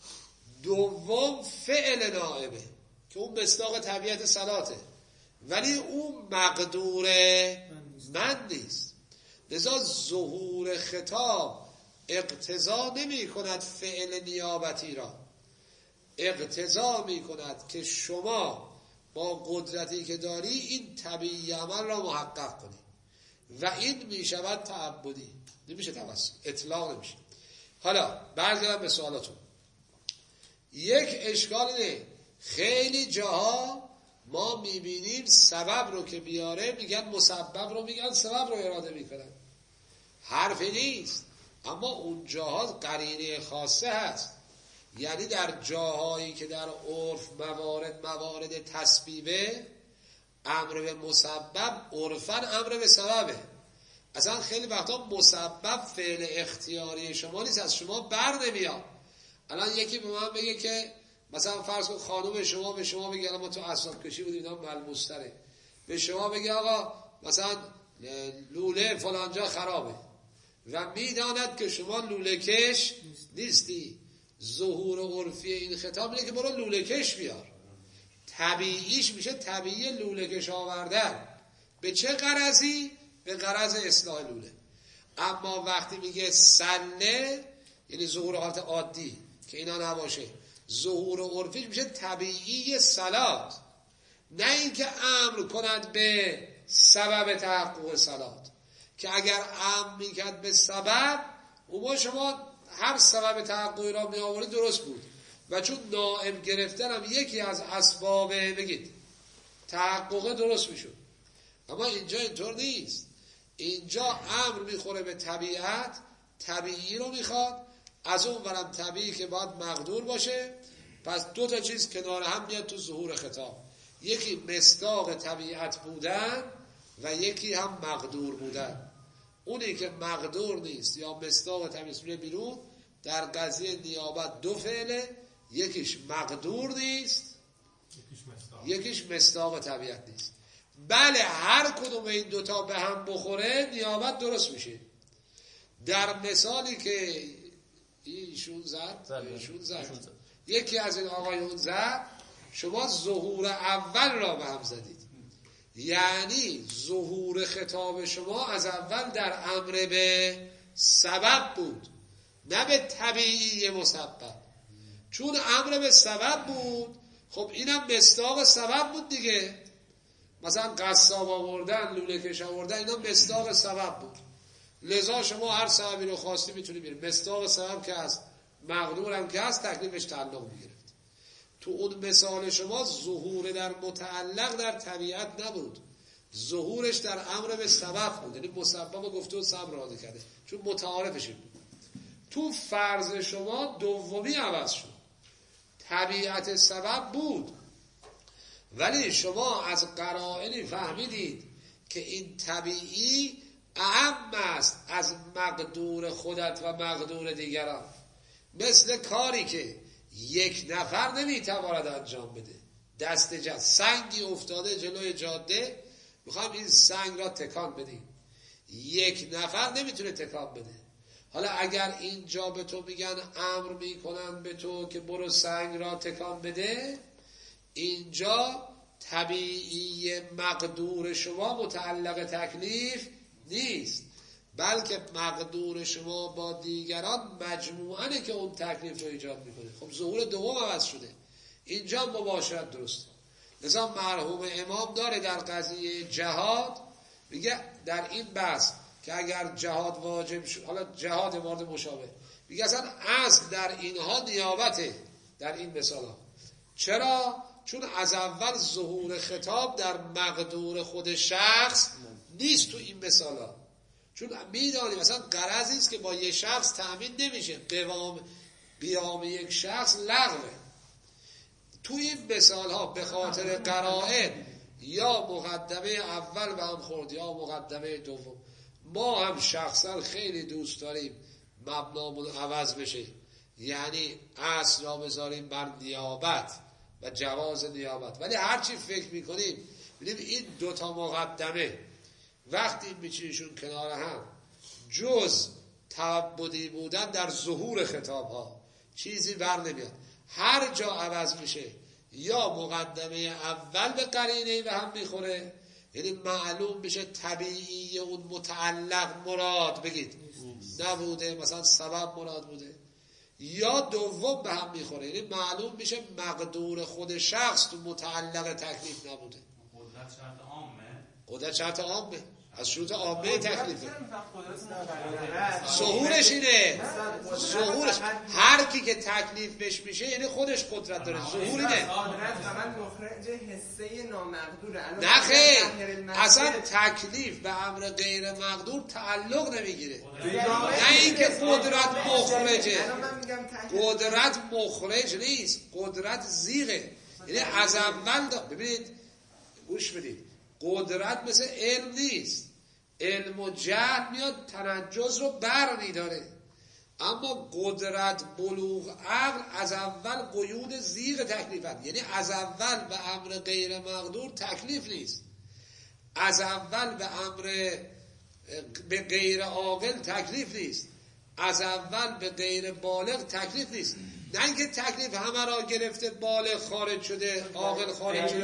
دوم فعل نائبه که اون مصداق طبیعت صلاته ولی اون مقدور من نیست. لذا ظهور خطاب اقتضا نمی کند فعل نیابتی را، اقتضا می کند که شما با قدرتی که داری این طبیعی عمل را محقق کنی و این می شود تعبدی، نمیشه توسل، اطلاق نمیشه. حالا برگردم به سوالاتون. یک اشکال نه، خیلی جاها ما میبینیم سبب رو که بیاره میگن مسبب رو میگن سبب رو اراده میکنن، حرفی نیست، اما اون جاها قرینه خاصه هست. یعنی در جاهایی که در عرف موارد تسبیبه، امر به مسبب عرفاً امر به سببه. اصلا خیلی وقتا مسبب فعل اختیاری شما نیست، از شما بر نمیاد. الان یکی به من بگه که مثلا فرض کن خانم شما به شما بگه، ما تو اسناد کشی بودیم اینا ملموس‌تره، به شما بگه آقا مثلا لوله فلانجا خرابه و میداند که شما لوله کش نیستی، ظهور عرفی این خطاب اینه که برو لوله کش بیار. طبیعیش میشه طبیعی لوله کش آوردن. به چه غرضی؟ به غرض اصلاح لوله. اما وقتی میگه سله، یعنی ظهور حالت عادی که اینا نباشه، ظهور عرفیش میشه طبیعی صلات، نه اینکه امر کند به سبب تحقق صلات، که اگر امر میکرد به سبب اون شما هر سبب تحققی را می آورید درست بود، و چون نائب گرفتن هم یکی از اسباب بگید تحقق درست میشد. اما اینجا اینطور نیست. اینجا امر میخوره به طبیعت، طبیعی رو میخواد، از اون ورم طبیعی که باید مقدور باشه. پس دو تا چیز کنار هم میاد تو ظهور خطاب، یکی مصداق طبیعت بودن و یکی هم مقدور بودن. اونی که مقدور نیست یا مصداق طبیعت میره بیرون، در قضیه نیابت دو فعله، یکیش مقدور نیست، یکیش مصداق طبیعت نیست. بله هر کدوم این دوتا به هم بخوره نیابت درست میشه. در مثالی که ایشون زد یکی از این آقایون زد، شما ظهور اول را به هم زدید، یعنی ظهور خطاب شما از اول در امر به سبب بود، نه به طبیعی مسبب. چون امر به سبب بود، خب اینم مصداق سبب بود دیگه. مثلا قصاب آوردن، لوله کش آوردن، اینا مصداق سبب بود. لذا شما هر سببی رو خواستی میتونی بیاری. مصداق سبب که هست، مقدور هم که هست، تکلیفش تعلق میگرفت. تو اون مثال شما ظهور در متعلق در طبیعت نبود، ظهورش در امر به سبب بود، یعنی مسبب گفته و سبب راضی کرده، چون متعارفش بود. تو فرض شما دومی عوض شد، طبیعت سبب بود، ولی شما از قرائنی فهمیدید که این طبیعی اهم است از مقدور خودت و مقدور دیگران. مثل کاری که یک نفر نمیتواند انجام بده. دست سنگی افتاده جلوی جاده، میخوایم این سنگ را تکان بدیم، یک نفر نمیتونه تکان بده. حالا اگر اینجا به تو میگن، امر میکنن به تو که برو سنگ را تکان بده، اینجا طبیعی مقدور شما متعلق تکلیف نیست، بلکه مقدور شما با دیگران مجموعاً که اون تکلیف رو ایجاد میکنه. خب ظهور دوم عوض شده، اینجا مباشرت درسته. لذا مرحوم امام داره در قضیه جهاد، میگه در این بحث که اگر جهاد واجب شد، حالا جهاد مورد مشابه، میگه اصلا اصل در اینها نیابته. در این مثال ها چرا؟ چون از اول ظهور خطاب در مقدور خود شخص نیست تو این مثال ها. چون میدانیم مثلا غرضی است که با یک شخص تأمین نمیشه، قیام یک شخص لغوه. تو این مثال ها به خاطر قرائن یا مقدمه اول به هم خورد یا مقدمه دوم. ما هم شخصا خیلی دوست داریم مبنامون عوض بشه، یعنی اصل را بذاریم بر نیابت و جواز نیابت، ولی هرچی فکر میکنیم ببینیم این دوتا مقدمه وقتی میچینیشون کنار هم، جز تعبدی بودن در ظهور خطاب ها چیزی بر نمیاد. هر جا عوض میشه یا مقدمه اول به قرینه به هم میخوره، یعنی معلوم بشه طبیعی اون متعلق مراد بگید نبوده، مثلا سبب مراد بوده، یا دوم به هم میخوره، یعنی معلوم میشه مقدور خود شخص تو متعلق تکلیف نبوده. قدرت شرط عامه از شروط عامه تکلیفه. ظهورش اینه، ظهورش هر کی که تکلیف بهش میشه یعنی خودش قدرت داره. ظهور اینه. قدرت فقط مخرج حسه نامقدوره. نه خیر، اصلا تکلیف به امر غیر مقدور تعلق نمیگیره. نه اینکه قدرت مخرجه، قدرت مخرج نیست، قدرت زیغه. یعنی از اول ببینید، گوش بدید، قدرت مثل علم نیست. علم و جهل میاد تنجز رو بر میداره، اما قدرت بلوغ عقل از اول قیود زیغ تکلیفت. یعنی از اول به امر غیر مقدور تکلیف نیست، از اول به امر به غیر عاقل تکلیف نیست، از اول به غیر بالغ تکلیف نیست. نه اینکه تکلیف همه را گرفته، بالغ خارج شده، عاقل خارج شده.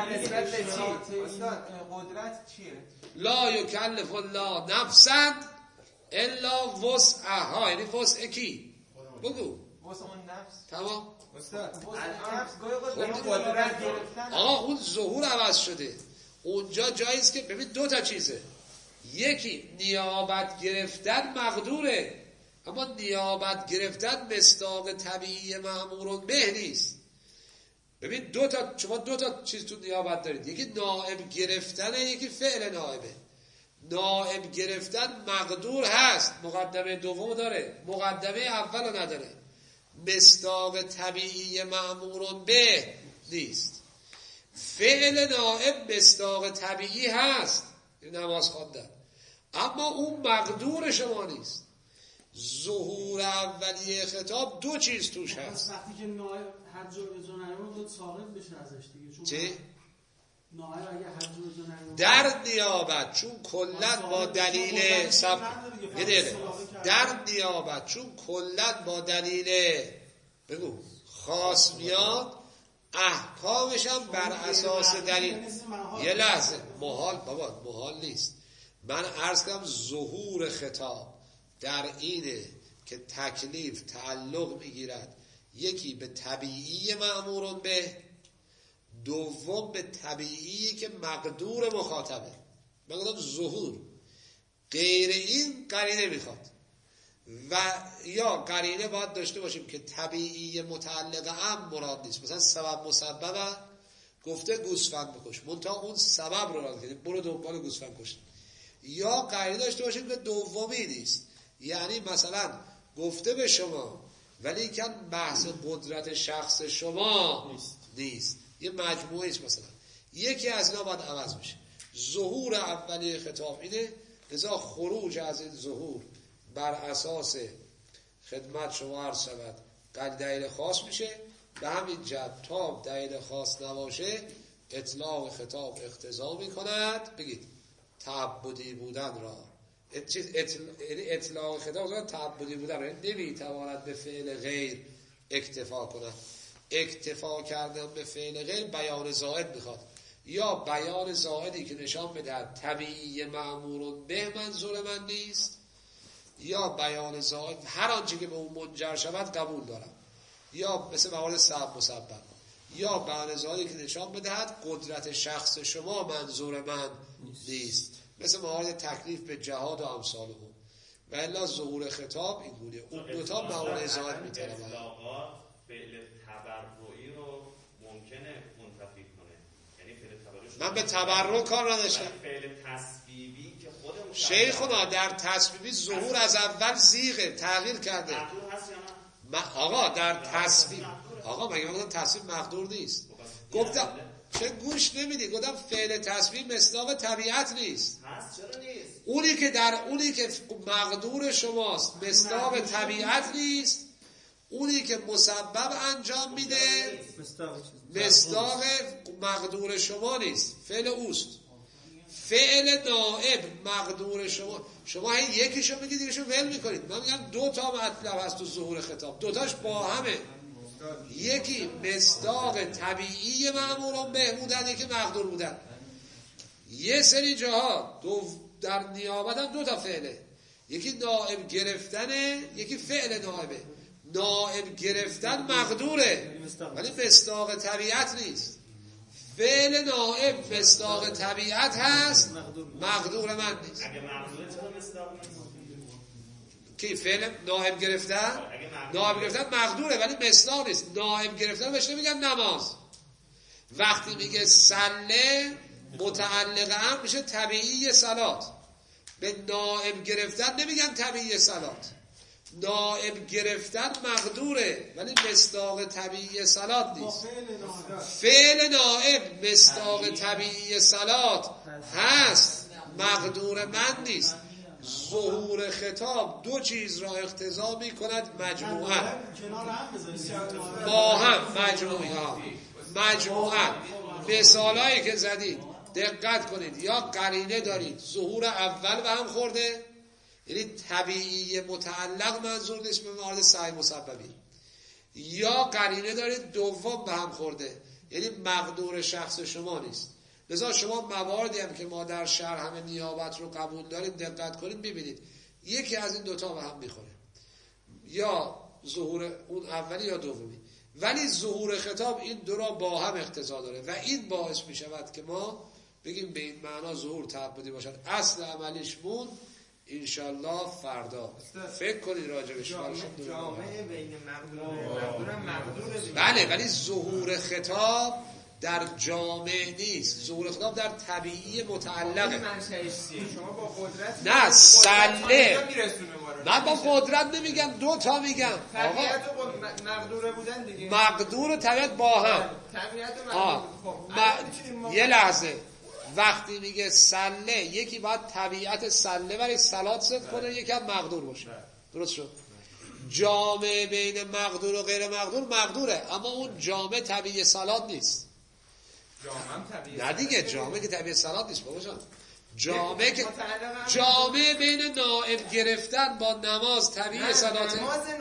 قدرت چیه؟ لا یکلف الله نفسا الا وسعها، یعنی وسع کی؟ بگو. وسع اون نفس. تمام. استاد قدرت گرفتن. اون ظهور عوض شده. اونجا جاییست که ببین دو تا چیزه، یکی نیابت گرفتن مقدوره، اما نیابت گرفتن مصداق طبیعی مأمور به نیست. ببین شما دو تا چیز تو نیابت دارید، یکی نائب گرفتنه، یکی فعل نائبه. نائب گرفتن مقدور هست، مقدمه دوم داره، مقدمه اول نداره. مصداق طبیعی مأمورون به نیست. فعل نائب مصداق طبیعی هست، نماز خواندن، اما اون مقدور شما نیست. ظهور اولیه خطاب دو چیز توش هست. وقتی که نائب هر جور نیامد باید ساقط بشه ازش دیگه. چه؟ نائب اگه هر جور نیامد در نیابت چون کلن با دلیل در نیابت چون کلن با دلیل بگو خاص میاد، احکامش هم بر اساس دلیل. یه لحظه، محال نیست. من عرض کردم ظهور خطاب در اینه که تکلیف تعلق میگیرد یکی به طبیعی مأمورون به، دوم به طبیعی که مقدور مخاطبه. من گفتم ظهور، غیر این قرینه میخواد و یا قرینه باید داشته باشیم که طبیعی متعلق هم مراد نیست. مثلا سبب مسبب گفته گوسفند بکش، منتها اون سبب رو رد کردیم، برو دنبال گوسفند کش. یا قرینه داشته باشیم که دومی نیست، یعنی مثلا گفته به شما ولی که بحث قدرت شخص شما نیست، یه مجموعه است. مثلا یکی از اینا باید عوض بشه. ظهور اولیه خطاب اینه، لذا خروج از این ظهور بر اساس خدمت شما عرض شود دلیل خاص میشه. به همین جهت تا دلیل خاص نباشه اطلاق خطاب اقتضا میکند بگید تعبدی بودن را. اطلاق خطاب تعبدی بودن را نمیتواند به فعل غیر اکتفا کند. اکتفا کردن به فعل غیر بیان زائد میخواد، یا بیان زائدی که نشان بدهد طبیعی مأمورون به منظور من نیست، یا بیان زائد هر آنچه که به اون منجر شود قبول دارم، یا مثل موارد سبب مسبب، یا بیان زائدی که نشان بدهد قدرت شخص شما منظور من نیست، مثل موارد تکلیف به جهاد و امثال اون. و الا ظهور خطاب این گونه اون دوتا موارد زائد میترمند. فعل تبرعی رو ممکنه منتفی کنه، یعنی فعل تبرعی من به تبرع کار نداشتم. فعل تسبیبی که خودمون شیخنا در تسبیبی ظهور از اول زیغه تغییر کرده. مقدور هست یا نه؟ آقا در تسبیب، آقا مگه من گفتم تسبیب مقدور نیست؟ گفتم چه گوش نمیدی؟ گفتم فعل تسبیب مصداق طبیعت نیست. هست چرا نیست؟ اونی که مقدور شماست مصداق طبیعت نیست. اونی که مسبب انجام میده مصداق مقدور شما نیست، فعل اوست. فعل نائب مقدور شما یکیشو میگید دیگهشو ول میکنید. من میگم دو تا مطلب هست تو ظهور خطاب، دوتاش با همه. یکی مصداق طبیعی مأمورون به بودن، یکی مقدور بودن. یه سری جاها در نیابت هم دو تا فعله، یکی نائب گرفتنه، یکی فعل نائبه. نائب گرفتن مقدوره ولی مصداق طبیعت نیست. فعل نائب مصداق طبیعت هست، مقدور من نیست. اگه مقدوره چرا مصداق نیست؟ کی فعل نائب گرفتن؟ نائب گرفتن مقدوره ولی مصداق نیست. نائب گرفتن بهش نمیگن نماز. وقتی میگه صله متعلق هم میشه طبیعی صلات. به نائب گرفتن نمیگن طبیعی صلات. نائب گرفتن مقدوره ولی مصداق طبیعی صلات نیست. فعل نائب مصداق طبیعی صلات هست، مقدور من نیست. ظهور خطاب دو چیز را اقتضا می کند مجموعا با هم، مجموعا مثالایی که زدید دقت کنید، یا قرینه دارید ظهور اول به هم خورده، یعنی طبیعی متعلق منظور نیست به موارد سعی مسببی، یا قرینه دارید دوم به هم خورده یعنی مقدور شخص شما نیست. لذا شما مواردی هم که ما در شرح همه نیابت رو قبول داریم دقت کنید ببینید یکی از این دوتا به هم میخوره، یا ظهور اون اولی یا دومی. ولی ظهور خطاب این دو را با هم اقتضا داره و این باعث میشود که ما بگیم به این معنا ظهور تعبدی باشد. اصل عملیش مون انشالله فردا فکر کنید راجبش. جامعه بین مقدور بله، ولی ظهور خطاب در جامع نیست، ظهور خطاب در طبیعی متعلقه. شما با قدرت نه سله، من با قدرت نمیگم، دو تا میگم. طبیعت و مقدوره بودن دیگه، مقدور و طبیعت با هم. طبیعت و مقدور. یه لحظه، وقتی میگه سله، یکی باید طبیعت سله برای صلات صدق کنه، یکی هم مقدور باشه. درست شد؟ جامع بین مقدور و غیر مقدور مقدوره، اما اون جامع طبیعی صلات نیست. نه دیگه، جامع که طبیعی صلات نیست بابا جان. جامع بین نائب گرفتن با نماز طبیعی صلاته.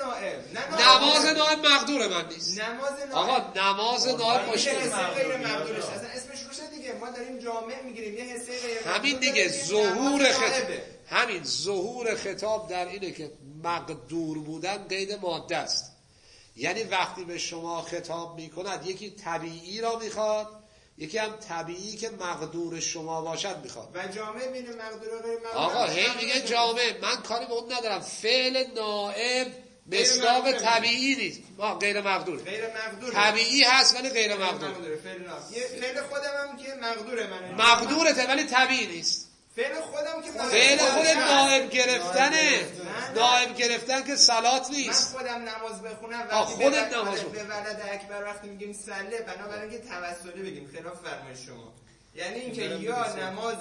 نماز نائب مقدور من نیست. آقا نماز نائب مشکل غیر مقدورش اصلا اسمش روشه دیگه. ما داریم جامع میگیریم، یه حسه غیر مقدور. همین دیگه ظهور خطاب، همین ظهور خطاب در اینه که مقدور بودن قید ماده است. یعنی وقتی به شما خطاب میکند، یکی طبیعی را میخواد، یکی هم طبیعی که مقدور شما باشد میخواد. و جامع بین مقدور و غیر مقدور. آقا هی میگه جامع، من کاری به اون ندارم. فعل نائب مصداق طبیعی نیست، ما غیر مقدور. طبیعی هست ولی غیر مقدور. فعل خودم هم که مقدوره، من مقدورته ولی طبیعی نیست. فعل خودم که فعل خود نائب گرفتنه. نائب گرفتن که صلات نیست. من خودم نماز بخونم وقتی خودت نماز به ولد اکبر وقتی میگیم سله، بنابراین که توسلی بگیم، خلاف فرمایش شما. یعنی اینکه یا نماز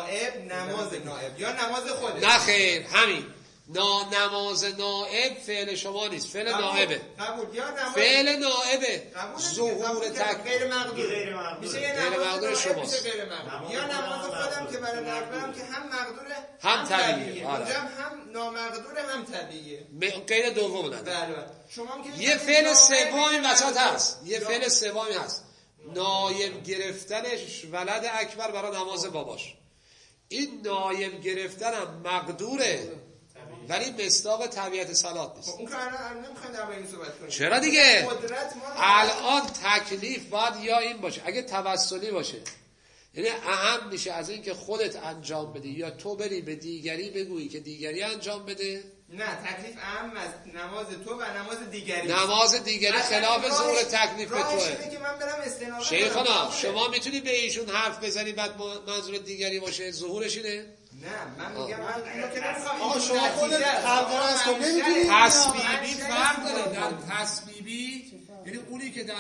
نائب یا نماز خودت. نه خیر، همین نماز نائب فعل شما نیست، فعل نائبه. فعل نائبه. ظهور غیر مقدور میشه، غیر مقدور شماست. یا نماز خودم که برای اکبرم که هم مقدوره هم طبیعیه. اونجا هم نامقدوره هم طبیعیه. غیر دوم نداره. بله. شما هم که یه فعل سومی وسط هست. یه فعل سومی هست. نایب گرفتنش ولد اکبر برای نماز باباش. این نایب گرفتن هم مقدوره ولی مصداق طبیعت صلات نیست. اون که الان نمیخوایم در این صحبت کنیم. چرا دیگه؟ الان تکلیف باید یا این باشه، اگه توسلی باشه یعنی اهم میشه از این که خودت انجام بدی یا تو بری به دیگری بگویی که دیگری انجام بده. نه، تکلیف اهم از نماز تو و نماز دیگری. نماز دیگری خلاف ظهور تکلیف به توه. که من برم استنابت شیخنا شما میتونی به ایشون حرف بزنی بعد منظور دیگری باشه، ظهورش اینه؟ نه، من میگم من اینو که نمیخوام. آقا شما خودت خلقه هست، نمیتونی تصویبی فرق داره. در تصویبی یعنی اونی که در